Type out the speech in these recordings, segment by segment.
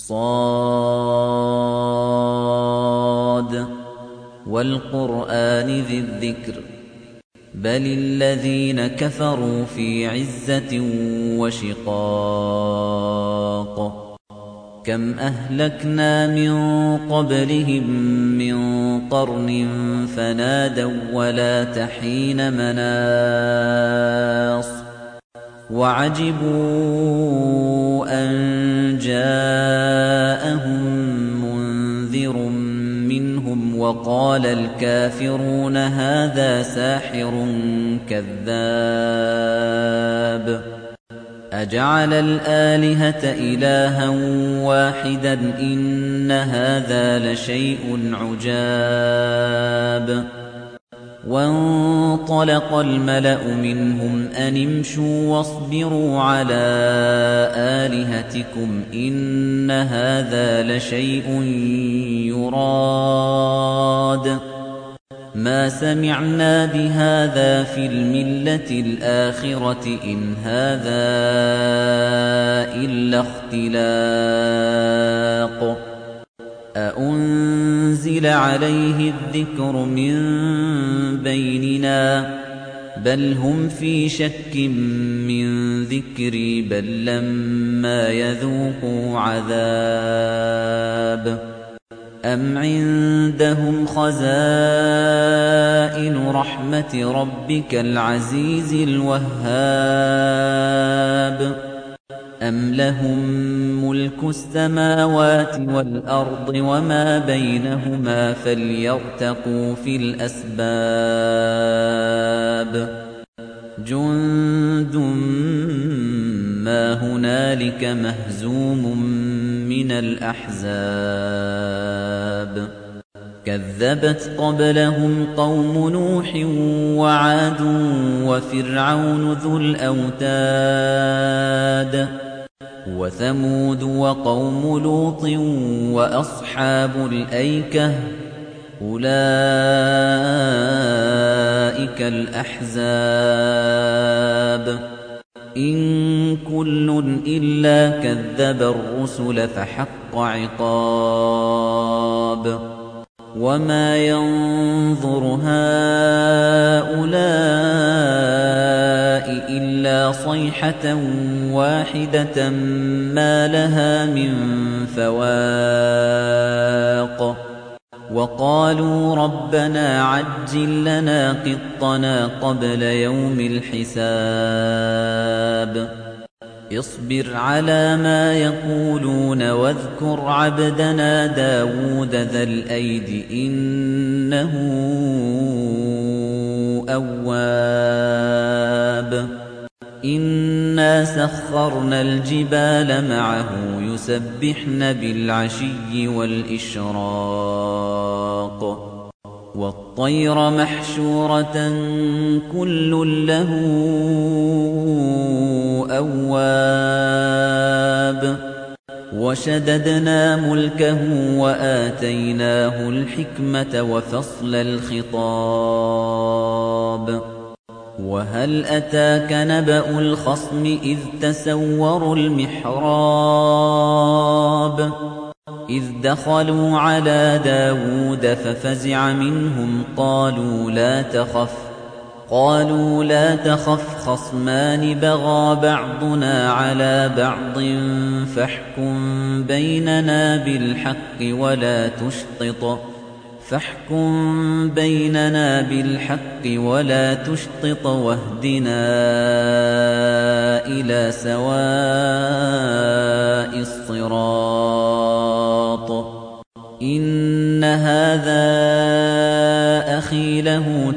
ص وَالْقُرْآنِ ذِي الذِّكْرِ بَلِ الَّذِينَ كَفَرُوا فِي عِزَّةٍ وَشِقَاقٍ كَمْ أَهْلَكْنَا مِن قَبْلِهِم مِّن قَرْنٍ فَنَادَوْا وَّلَاتَ حِينَ مَنَاصٍ وَعَجِبُوا أَن جَاءَهُم مُّنذِرٌ مِّنْهُمْ وَقَالَ الْكَافِرُونَ هَٰذَا سَاحِرٌ كَذَّابٌ أَجَعَلَ الْآلِهَةَ إِلَٰهًا وَاحِدًا إِنَّ هَٰذَا لَشَيْءٌ عُجَابٌ وَانطَلَقَ الْمَلَأُ مِنْهُمْ أَنِ امْشُوا وَاصْبِرُوا عَلَىٰ آلِهَتِكُمْ إِنَّ هَٰذَا لَشَيْءٌ يُرَادُ مَا سَمِعْنَا بِهَٰذَا فِي الْمِلَّةِ الْآخِرَةِ إِنْ هَٰذَا إِلَّا اخْتِلَاقٌ أَأُنزِلَ عَلَيْهِ الذِّكْرُ مِن بَيْنِنَا بَلْ هُمْ فِي شَكٍّ مِّن ذِكْرِي بَل لَّمَّا يَذُوقُوا عَذَابِ أَمْ عِندَهُمْ خَزَائِنُ رَحْمَةِ رَبِّكَ الْعَزِيزِ الْوَهَّابِ أَمْ لَهُم مُّلْكُ السَّمَاوَاتِ وَالْأَرْضِ وَمَا بَيْنَهُمَا فَلْيَرْتَقُوا فِي الْأَسْبَابِ جُندٌ مَّا هُنَالِكَ مَهْزُومٌ مِّنَ الْأَحْزَابِ كَذَّبَتْ قَبْلَهُمْ قَوْمُ نُوحٍ وَعَادٌ وَفِرْعَوْنُ ذُو الْأَوْتَادِ وَثَمُودُ وَقَوْمُ لُوطٍ وَأَصْحَابُ الْأَيْكَةِ أُولَئِكَ الْأَحْزَابُ إِن كُلٌّ إِلَّا كَذَّبَ الرُّسُلَ فَحَقَّ عِقَابِ وَمَا يَنظُرُ هَٰؤُلَاءِ إِلَّا صَيْحَةً وَاحِدَةً مَّا لَهَا مِن فَوَاقٍ وَقَالُوا رَبَّنَا عَجِّل لَّنَا قِطَّنَا قَبْلَ يَوْمِ الْحِسَابِ اصْبِرْ عَلَىٰ مَا يَقُولُونَ وَاذْكُرْ عَبْدَنَا دَاوُودَ ذَا الْأَيْدِ ۖ إِنَّهُ أَوَّابٌ إِنَّا سَخَّرْنَا الْجِبَالَ مَعَهُ يُسَبِّحْنَ بِالْعَشِيِّ وَالْإِشْرَاقِ وَالطَّيْرَ مَحْشُورَةً كُلٌّ لَّهُ أَوَّابٌ وَشَدَدْنَا مُلْكَهُ وَآتَيْنَاهُ الْحِكْمَةَ وَفَصْلَ الْخِطَابِ وَهَلْ أَتَاكَ نَبَأُ الْخَصْمِ إِذْ تَسَوَّرُوا الْمِحْرَابَ إِذْ دَخَلُوا عَلَىٰ دَاوُودَ فَفَزِعَ مِنْهُمْ قَالُوا لَا تَخَفْ خَصْمَانِ بَغَىٰ بَعْضُنَا عَلَىٰ بَعْضٍ فَاحْكُم بَيْنَنَا بِالْحَقِّ وَلَا تُشْطِطْ وَاهْدِنَا إِلَىٰ سَوَاءِ الصِّرَاطِ إِنَّ هَٰذَا أَخِي لَهُ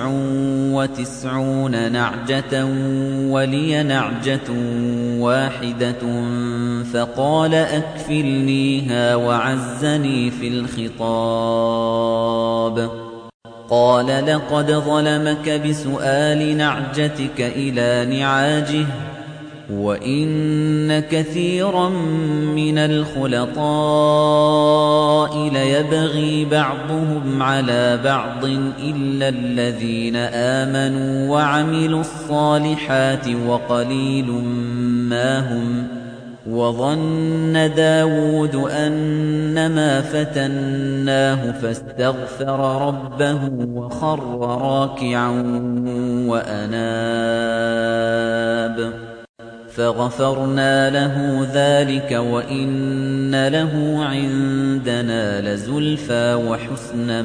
99 نَعْجَةً وَلِيَ نَعْجَةٌ وَاحِدَةٌ فَقَالَ أَكْفِلْنِيهَا وَعَزَّنِي فِي الْخِطَابِ قَالَ لَقَدْ ظَلَمَكَ بِسُؤَالِ نَعْجَتِكَ إِلَىٰ نِعَاجِهِ وَإِنَّ كَثِيرًا مِّنَ الْخُلَطَاءِ لَيَبْغِي بَعْضُهُمْ عَلَىٰ بَعْضٍ إِلَّا الَّذِينَ آمَنُوا وَعَمِلُوا الصَّالِحَاتِ وَقَلِيلٌ مَّا هُمْ وَظَنَّ دَاوُودُ أَنَّمَا فَتَنَّاهُ فَاسْتَغْفَرَ رَبَّهُ وَخَرَّ رَاكِعًا وَأَنَابَ فَغَفَرْنَا لَهُ ذَلِكَ وَإِنَّ لَهُ عِندَنَا لَزُلْفَىٰ وَحُسْنَ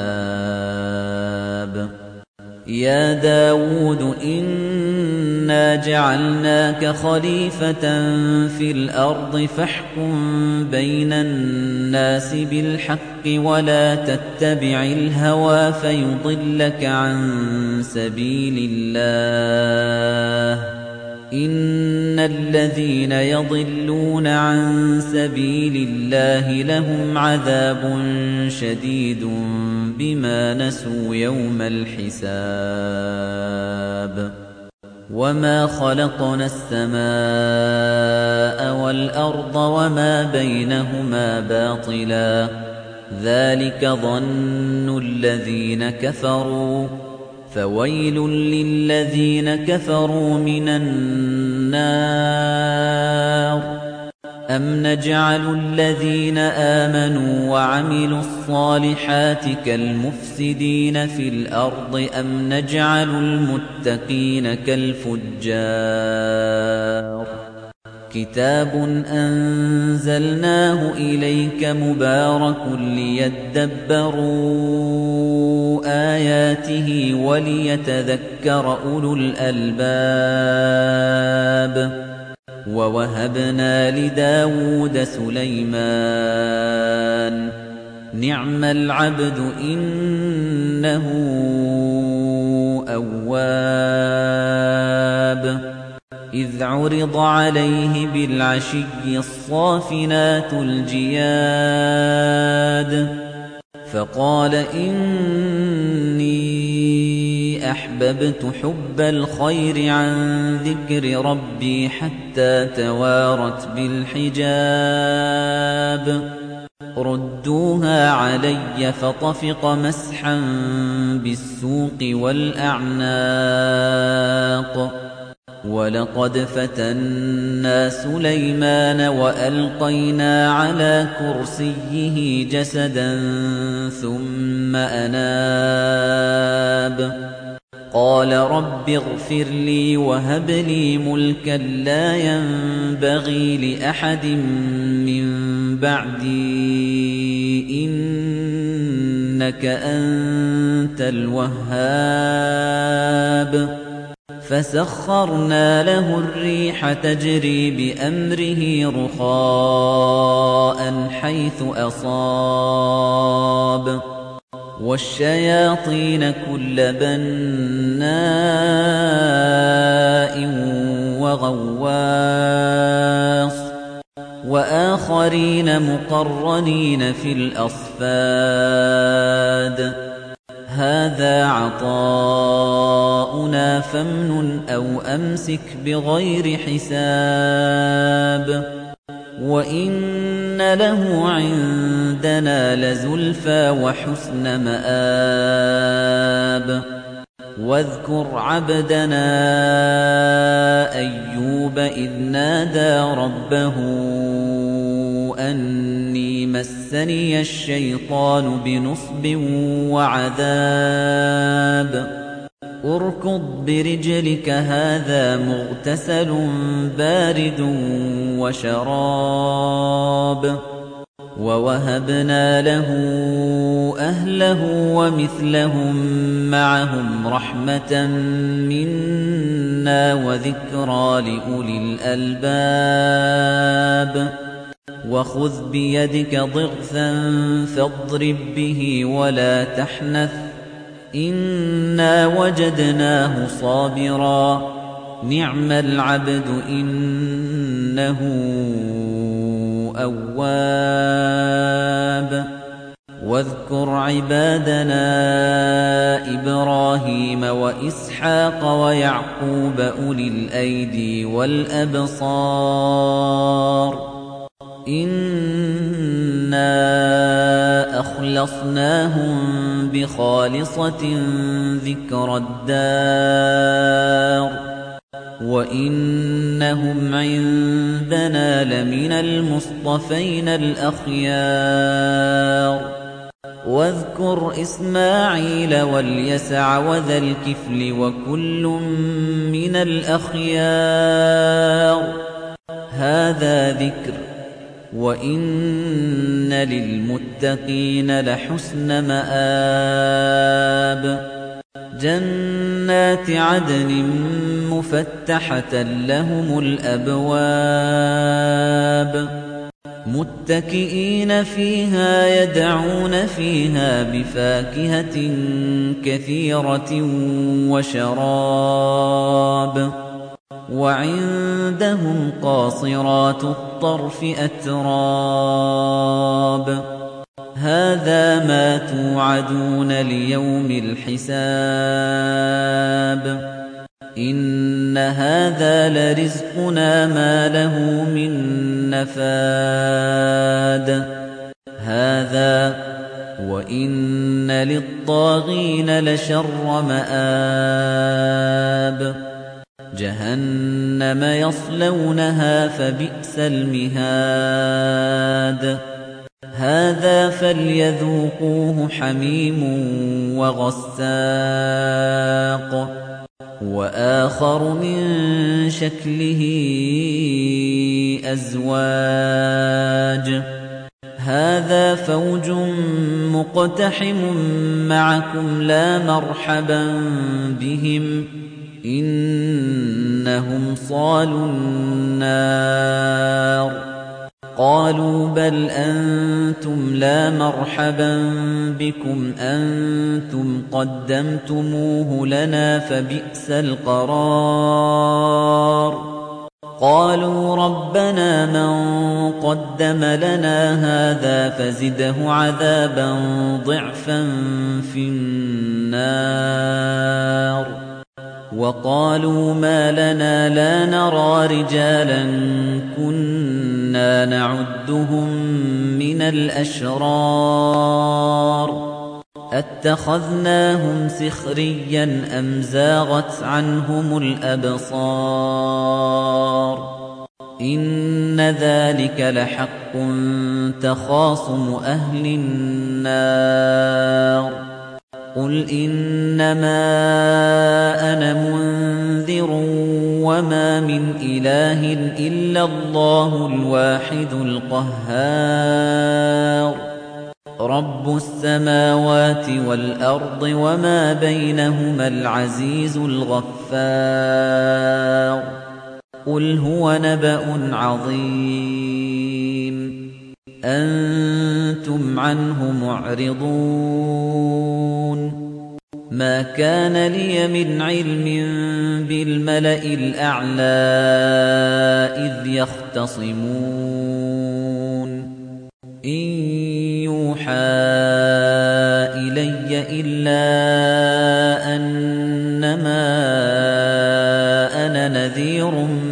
مَآبٍ يَا دَاوُودُ إِنَّا جَعَلْنَاكَ خَلِيفَةً فِي الْأَرْضِ فَاحْكُم بَيْنَ النَّاسِ بِالْحَقِّ وَلَا تَتَّبِعِ الْهَوَىٰ فَيُضِلَّكَ عَن سَبِيلِ اللَّهِ إِنَّ الَّذِينَ يَضِلُّونَ عَن سَبِيلِ اللَّهِ لَهُمْ عَذَابٌ شَدِيدٌ بِمَا نَسُوا يَوْمَ الْحِسَابِ وَمَا خَلَقْنَا السَّمَاءَ وَالْأَرْضَ وَمَا بَيْنَهُمَا بَاطِلًا ذَلِكَ ظَنُّ الَّذِينَ كَفَرُوا فَوَيْلٌ لِّلَّذِينَ كَفَرُوا مِنَ النَّارِ أَمْ نَجْعَلُ الَّذِينَ آمَنُوا وَعَمِلُوا الصَّالِحَاتِ كَالْمُفْسِدِينَ فِي الْأَرْضِ أَمْ نَجْعَلُ الْمُتَّقِينَ كَالْفُجَّارِ كِتَابٌ أَنزَلْنَاهُ إِلَيْكَ مُبَارَكٌ لِيَدَّبَّرُوا آيَاتِهِ وَلِيَتَذَكَّرَ أُولُو الْأَلْبَابِ وَوَهَبْنَا لِدَاوُودَ سُلَيْمَانَ نِعْمَ الْعَبْدُ إِنَّهُ أَوَّابٌ إِذْ عُرِضَ عَلَيْهِ بِالْعَشِيِّ الصَّافِنَاتُ الْجِيَادُ فَقَالَ إِنِّي أَحْبَبْتُ حُبَّ الْخَيْرِ عَن ذِكْرِ رَبِّي حَتَّى تَوَارَتْ بِالْحِجَابِ رُدُّوهَا عَلَيَّ فَطَفِقَ مَسْحًا بِالسُّوقِ وَالْأَعْنَاقِ وَلَقَدْ فَتَنَّا سُلَيْمَانَ وَأَلْقَيْنَا عَلَى كُرْسِيِّهِ جَسَدًا ثُمَّ أَنَابَ قَالَ رَبِّ اغْفِرْ لِي وَهَبْ لِي مُلْكًا لَّا يَنبَغِي لِأَحَدٍ مِّن بَعْدِي إِنَّكَ أَنتَ الْوَهَّابُ فَسَخَّرْنَا لَهُ الرِّيحَ تَجْرِي بِأَمْرِهِ رُخَاءً حَيْثُ أَصَابَ وَالشَّيَاطِينَ كُلَّ بَنَّاءٍ وَغَوَّاصٍ وَآخَرِينَ مُقَرَّنِينَ فِي الْأَصْفَادِ هَذَا عَطَاؤُنَا فَامْنُنْ أَوْ أَمْسِكْ بِغَيْرِ حِسَابٍ وَإِنَّ لَهُ عِندَنَا لَزُلْفَىٰ وَحُسْنَ مَآبٍ وَاذْكُرْ عَبْدَنَا أَيُّوبَ إِذْ نَادَىٰ رَبَّهُ أَنِّي مَسَّنِيَ الشَّيْطَانُ بِنُصْبٍ وَعَذَابٍ ارْكُضْ بِرِجْلِكَ هَٰذَا مُغْتَسَلٌ بَارِدٌ وَشَرَابٌ وَوَهَبْنَا لَهُ أَهْلَهُ وَمِثْلَهُم مَّعَهُمْ رَحْمَةً مِّنَّا وَذِكْرَىٰ لِأُولِي الْأَلْبَابِ وَخُذْ بِيَدِكَ ضِغْثًا فَاضْرِب بِّهِ وَلَا تَحْنَثْ إِنَّا وَجَدْنَاهُ صَابِرًا نِعْمَ الْعَبْدُ إِنَّهُ أَوَّابٌ وَاذْكُرْ عِبَادَنَا إِبْرَاهِيمَ وَإِسْحَاقَ وَيَعْقُوبَ أُولِي الْأَيْدِي وَالْأَبْصَارِ إِنَّا أَخْلَصْنَاهُم بِخَالِصَةٍ ذِكْرَى الدَّارِ وَإِنَّهُمْ عِندَنَا لَمِنَ الْمُصْطَفَيْنَ الْأَخْيَارِ وَاذْكُرْ إِسْمَاعِيلَ وَالْيَسَعَ وَذَا الْكِفْلِ وَكُلٌّ مِّنَ الْأَخْيَارِ هَذَا ذِكْرٌ وَإِنَّ لِلْمُتَّقِينَ لَحُسْنَ مَآبٍ جَنَّاتِ عَدْنٍ مُفَتَّحَةً لَهُمُ الْأَبْوَابُ مُتَّكِئِينَ فِيهَا يَدْعُونَ فِيهَا بِفَاكِهَةٍ كَثِيرَةٍ وَشَرَابٍ وَعِندَهُمْ قَاصِرَاتُ الطَّرْفِ أَتْرَابٌ هَذَا مَا تُوعَدُونَ لِيَوْمِ الْحِسَابِ إِنَّ هَذَا لَرِزْقُنَا مَا لَهُ مِن نَّفَادٍ هَذَا وَإِنَّ لِلطَّاغِينَ لَشَرَّ مَآبٍ جَهَنَّمَ يَصْلَوْنَهَا فَبِئْسَ الْمِهَادُ هَذَا فَلْيَذُوقُوهُ حَمِيمٌ وَغَسَّاقٌ وَآخَرُ مِن شَكْلِهِ أَزْوَاجٌ هَذَا فَوْجٌ مُقْتَحِمٌ مَّعَكُمْ لَا مَرْحَبًا بِهِمْ إِنَّهُمْ صَالُو النَّارِ قَالُوا بَلْ أَنتُمْ لَا مَرْحَبًا بِكُمْ أَنتُمْ قَدَّمْتُمُوهُ لَنَا فَبِئْسَ الْقَرَارُ قَالُوا رَبَّنَا مَن قَدَّمَ لَنَا هَٰذَا فَزِدْهُ عَذَابًا ضِعْفًا فِي النَّارِ وَقَالُوا مَا لَنَا لَا نَرَىٰ رِجَالًا كُنَّا نَعُدُّهُم مِّنَ الْأَشْرَارِ أَتَّخَذْنَاهُمْ سِخْرِيًّا أَمْ زَاغَتْ عَنْهُمُ الْأَبْصَارُ إِنَّ ذَلِكَ لَحَقٌّ تَخَاصُمُ أَهْلِ النَّارِ قُلْ إِنَّمَا أَنَا مُنذِرٌ وَمَا مِنْ إِلَٰهٍ إِلَّا اللَّهُ الْوَاحِدُ الْقَهَّارُ رَبُّ السَّمَاوَاتِ وَالْأَرْضِ وَمَا بَيْنَهُمَا الْعَزِيزُ الْغَفَّارُ قُلْ هُوَ نَبَأٌ عَظِيمٌ أَنتُمْ عَنْهُ مُعْرِضُونَ مَا كَانَ لِيَ مِنْ عِلْمٍ بِالْمَلَإِ الْأَعْلَىٰ إِذْ يَخْتَصِمُونَ إِن يُوحَىٰ إِلَيَّ إِلَّا أَنَّمَا أَنَا نَذِيرٌ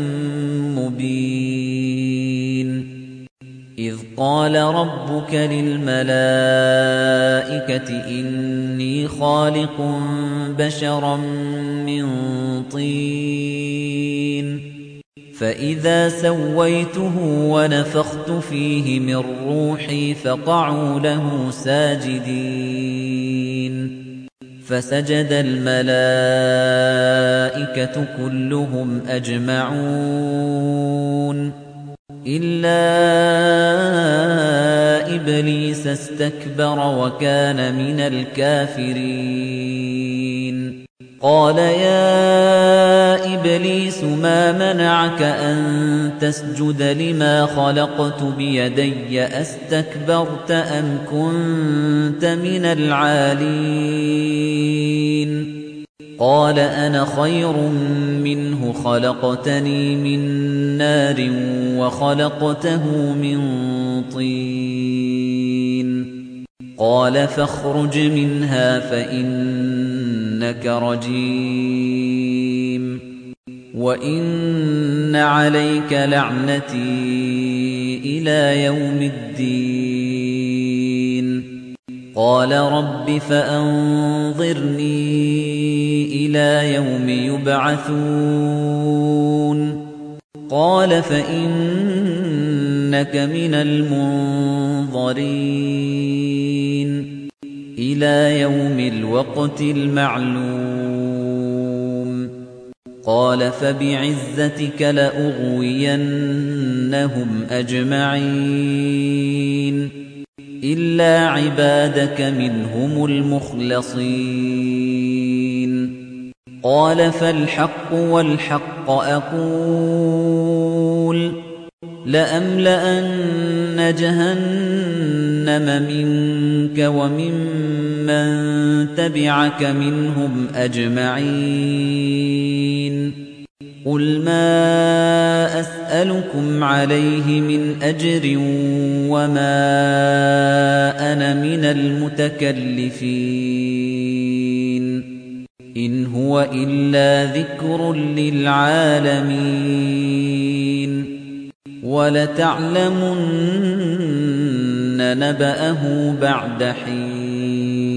مُّبِينٌ إِذْ قَالَ رَبُّكَ لِلْمَلَائِكَةِ إِنِّي خَالِقٌ بَشَرًا مِّن طِينٍ فَإِذَا سَوَّيْتُهُ وَنَفَخْتُ فِيهِ مِن رُّوحِي فَقَعُوا لَهُ سَاجِدِينَ فَسَجَدَ الْمَلَائِكَةُ كُلُّهُمْ أَجْمَعُونَ إِلَّا إِبْلِيسَ اسْتَكْبَرَ وَكَانَ مِنَ الْكَافِرِينَ قَالَ يَا إِبْلِيسُ مَا مَنَعَكَ أَن تَسْجُدَ لِمَا خَلَقْتُ بِيَدَيَّ أَسْتَكْبَرْتَ أَمْ كُنتَ مِنَ الْعَالِينَ قَالَ أَنَا خَيْرٌ مِّنْهُ خَلَقْتَنِي مِن نَّارٍ وَخَلَقْتَهُ مِن طِينٍ قَالَ فَاخْرُجْ مِنْهَا فَإِنَّكَ رَجِيمٌ وَإِنَّ عَلَيْكَ لَعْنَتِي إِلَىٰ يَوْمِ الدِّينِ قَالَ رَبِّ فَأَنظِرْنِي إِلَىٰ يَوْمِ يُبْعَثُونَ قَالَ فَإِنَّكَ مِنَ الْمُنظَرِينَ إِلَىٰ يَوْمِ الْوَقْتِ الْمَعْلُومِ قَالَ فَبِعِزَّتِكَ لَأُغْوِيَنَّهُمْ أَجْمَعِينَ إِلَّا عِبَادَكَ مِنْهُمُ الْمُخْلَصِينَ قَالَ فَالْحَقُّ وَالْحَقَّ أَقُولُ لَأَمْلَأَنَّ جَهَنَّمَ مِنكَ وَمِمَّن تَبِعَكَ مِنْهُمْ أَجْمَعِينَ قُلْ مَا أَسْأَلُكُمْ عَلَيْهِ مِنْ أَجْرٍ وَمَا أَنَا مِنَ الْمُتَكَلِّفِينَ إِنْ هُوَ إِلَّا ذِكْرٌ لِّلْعَالَمِينَ وَلَتَعْلَمُنَّ نَبَأَهُ بَعْدَ حِينٍ